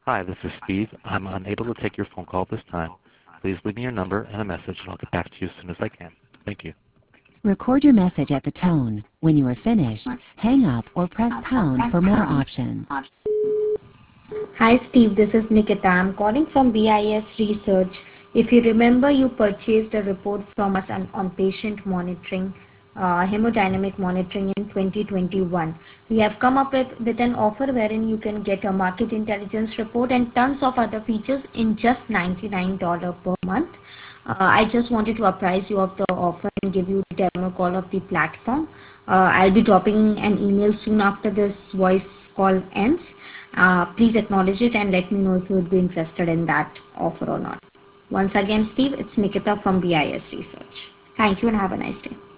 Hi, this is Steve. I'm unable to take your phone call at this time. Please leave me your number and a message, and I'll get back to you as soon as I can. Thank you. Record your message at the tone. When you are finished, hang up or press pound for more options. Hi Steve, this is Nikita. I'm calling from BIS Research. If you remember, you purchased a report from us on patient monitoring, hemodynamic monitoring in 2021. We have come up with an offer wherein you can get a market intelligence report and tons of other features in just $99 per month. I just wanted to apprise you of the offer and give you the demo call of the platform. I'll be dropping an email soon after this voice call ends. Please acknowledge it and let me know if you would be interested in that offer or not. Once again, Steve, it's Nikita from BIS Research. Thank you and have a nice day.